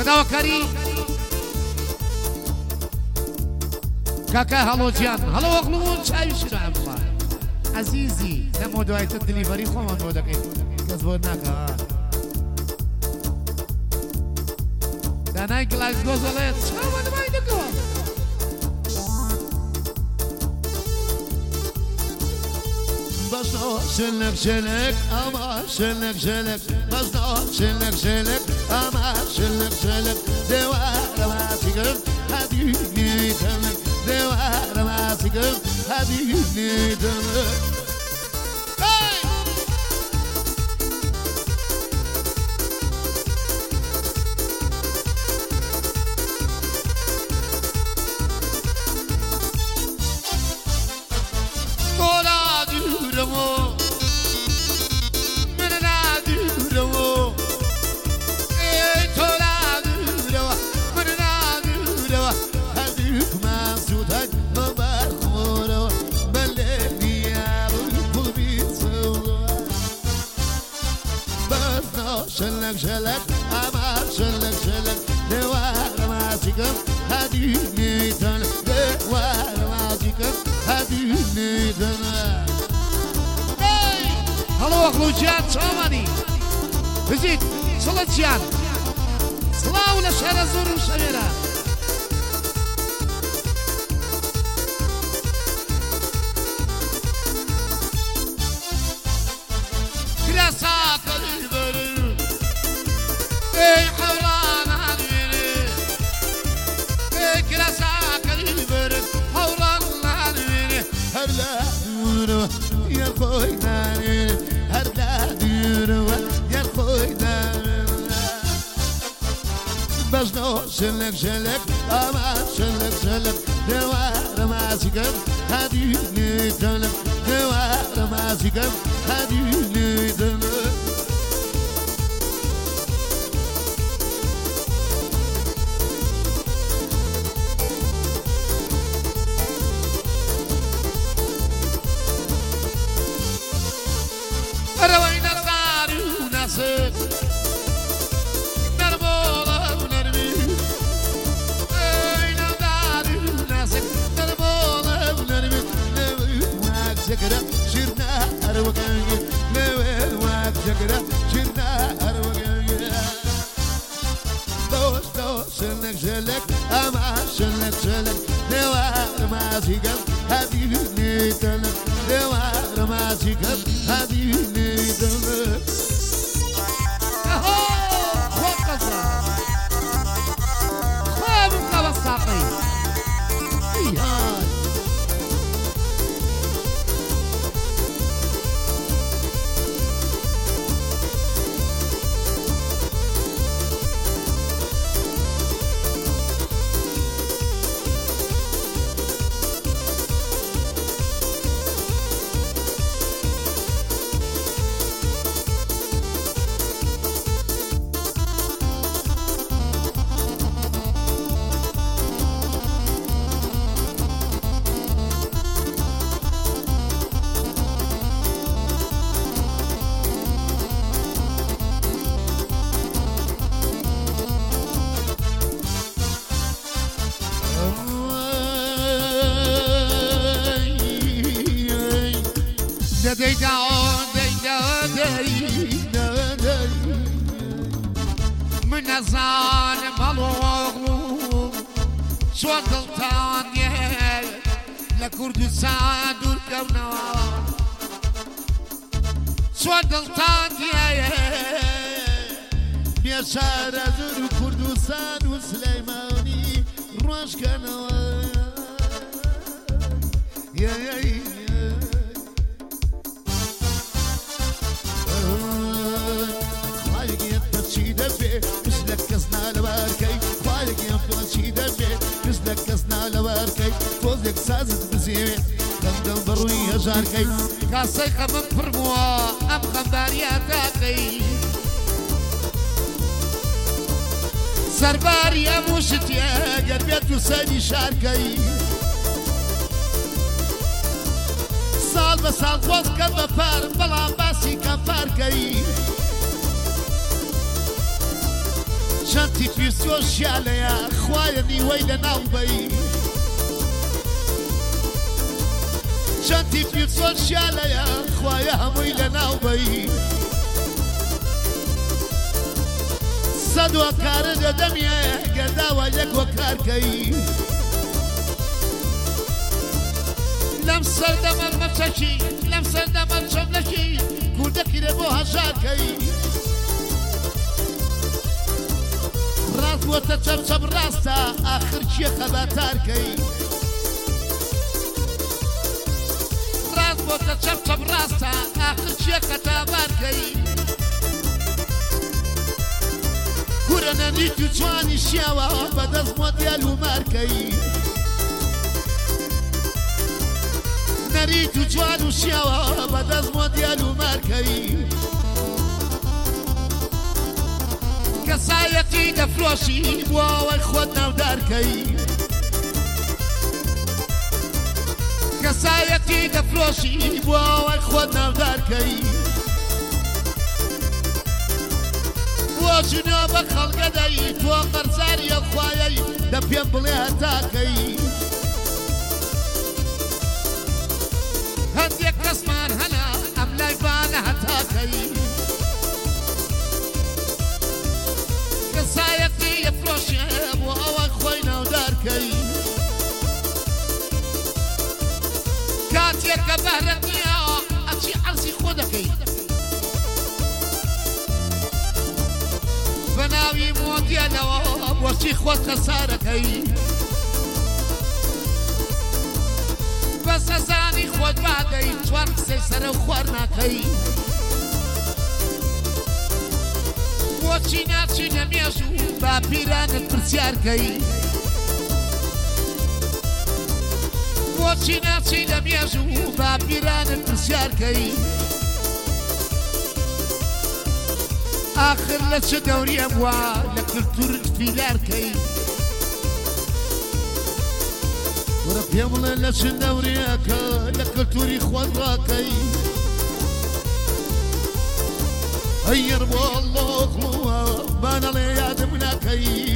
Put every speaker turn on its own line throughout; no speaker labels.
ناوەکاری کاکە هەڵۆجیان هەڵۆ وەقڵمون چاویشت ئەمڵا عەزیزی نەمەوە دوایتر دلیڤەری خۆمان بۆ دەکەین کەس بۆ ناکە دانای گڵاسگۆ دەڵێت چاوە نمای دەکەوە
بسنا شلك شلك اما شلك شلك بسنا شلك شلك اما شلك شلك دوار ما سيقم حبيبي تمك دوار ما سيقم حبيبي تمك شلك شلك أما شلك شلك دوار ما سيقم هديني تن دوار ما سيقم هديني تن
هەڵۆ وەقڵوجیان چاوانی بزیت سڵەتیان سڵاو لە شارە زۆر و شەوێرە
شلك شلك أما شلك شلك دوار ما سيقم هديني تلك دوار ما سيقم هديني تلك
روينا الغار وناسك
شكرا شرنا أروقاني نوين واك شكرا شرنا أروقاني دوش دوش شلك شلك أما شلك شلك دوار ما سيقم هديني تلك دوار ما سيقم هديني تلك
وقفة خاب مقابل الساقي من الظالم الوغلو شوقلتان يا لكردستان والكونة شوقلتان
يا شهر زور كردستان وسليماني روش كانوا يا كسنا لباركي خالق ينفض شي دبي كسنا كسنا لباركي فوزك سازت بزيمي دم بروي هجاركي
كاسي خمم فرموا ام خمبارياتاكي
سرباري اموشت يا قلبيت وساني شاركي سال بسال فوز كم بفار بلا باسي كم فاركي چەندی پیرسۆشیالەیە خوایە نیوەی لە ناوبەی چەندی پیرسۆشیالەیە خوایە هەمووی لە ناوبەی سەد وەکارە دەدەمیە گەرداوە یەک وەکارکەی لەم سەردەمە مەچەکی لەم سەردەمە چەملەکی کوردەکی لێ بۆ هەژارکەی ڕاست بۆتە چەمچەم ڕاستە ئاخر چیە خەباتارکەی ڕاست بۆتە چەمچەم ڕاستە ئاخر چیە خەتابارکەی کورە نەنیت و جوانی شیاوە بەدەست مۆدیال و مارکەی نەریت و جوان و شیاوە بەدەست مۆدیال و مارکەی کەسایەتی دەفرۆشی بۆ ئەوەی خۆت ناودارکەی کەسایەتی دەفرۆشی بۆ ئەوەی خۆت ناودارکەی بۆ جنۆ بە خەڵگەدەی تۆ قەرزاریە خوایەی دە پێم بڵێ هەتاکەی هەندێک کەسمان هەنا ئەم لایبانە هەتاکەی کەسایەتی ئەفرۆشێ بۆ ئەوەی خۆی ناودارکەی کاتێک کە بەهرەت نییە ئەچی عەرزی خۆ دەکەی بە ناوی مۆدیالەوە بۆچی خۆت خەسارەکەی بە سەزانی خۆت بادەی چوار قسەی سەرە و خوار ناکەی بۆچی ناچی نەمێژ و با پیرانت پرسیارکەی بۆچی ناچی نەمێژ و با پیرانت پرسیارکەی آخر لە چه دەوریە بووە لە کلتورت فیلارکەی وەرە پێم بڵێ لە چ دەوریەکە لە کلتوری خۆت ڕاکەی ئەیەر بۆ ئەڵڵۆخڵووە بانەڵێ یادم ناکەی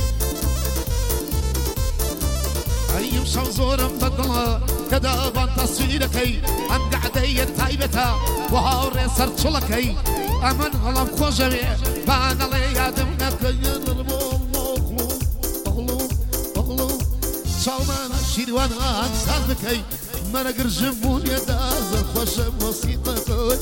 ئەیم شەو زۆرم بەدڵە کە دابان تەسویرەکەی ئەم گەعدەیە تایبەتە بۆ هاوڕێ سەرچڵەکەی ئەمن هەڵام خۆشەوێ بانەڵێ یادم ناکەی بۆ ئەڵڵۆ چاومانە شیروانان ساز بکەی منە گرژم بوونێدا زەر خۆشە مۆسیقەکەی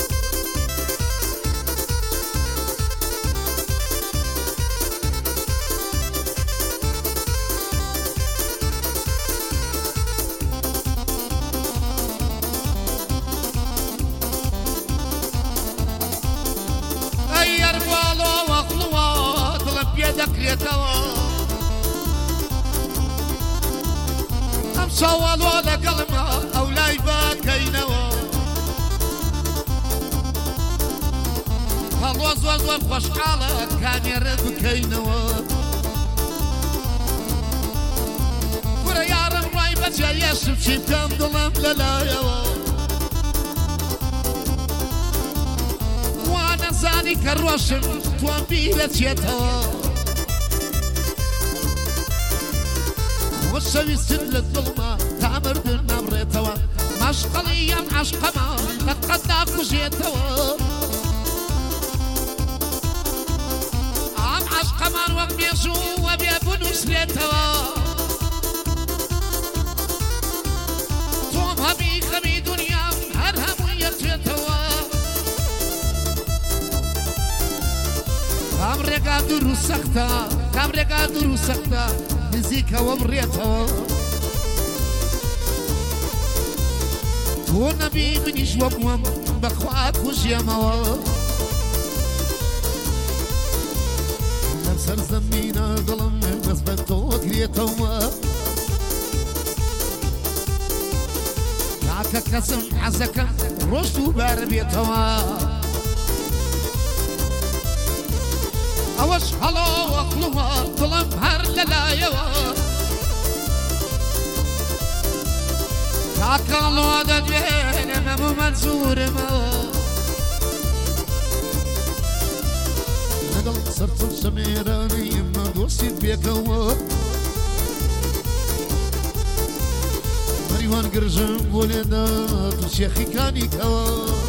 ئەم ساواڵۆ لەگەڵمە ئەو لای باکەینەوە هەڵوە زۆر زۆر خۆشحاڵە کامێرە بکەینەوە گورە یارم ڕای بەجێ یەشم چی پێم دڵم لەلایەوە وا نەزانی کە ڕۆشم تۆم بیرە چێتەوە وەشەویستت لە دڵمە تا مردن نەبڕێتەوە مەشقەڵی ئەم عەشقەمە لەقەت ناکوژێتەوە ئەم عەشقەمان وەک مێژوو وە بێ بنووسرێتەوە تۆم هەمی خەمی دونیام هەر هەمووی یەکێتەوە کام ڕێگا دوور و سەختە کام ڕێگا دوور و سەختە نزیکەوە بڕێتەوە تۆ نەبی منیش وە بووەم بەخوا کوژێمەوە لەم سەر زەمینە دڵم دەست بە تۆ گرێتەوە تاکە کەسم حەزەکەم ڕۆژ و بارە بێتەوە ئەوەش هەڵۆ وەقڵوە دڵم هەر لەلایەوە تاکەڵۆ دەدوێنە مەمو مەنزورمەوە دڵ سەرچەم سەمێرانی من دۆستیت پێکەوە هەریوان گرژم بۆ لێدا تو شێخیکانی کەوە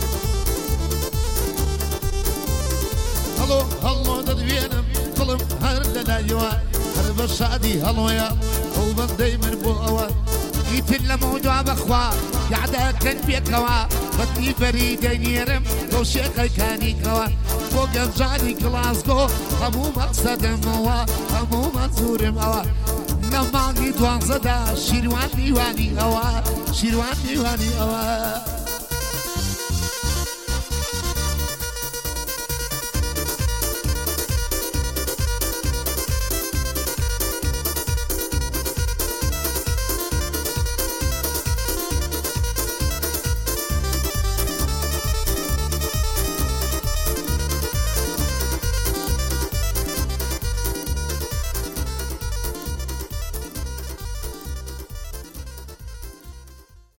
هەڵۆ هەڵۆ دەدوێنم دڵم هەر لە لایەوە هەر بە شادی هەڵۆیە ئەو بەندەی من بۆ ئەوە
ئیتر لە مۆدوا بەخوا یادەکەن پێکەوە بەتی بەری دەنێرم بۆ شێخەکانیکەوە بۆ گەنجانی گڵازگۆ هەموو مەقسەدەمەوە هەموو مەنزورم ئەوە لە مانگی دوانزەدا شیروان دیوانی ئەوە شیروان دیوانی ئەوە